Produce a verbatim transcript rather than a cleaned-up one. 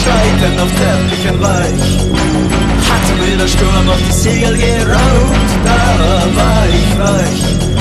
Scheitern auf Teppichen weich. Hatte mir der Sturm auf die Segel geraubt, da war ich weich.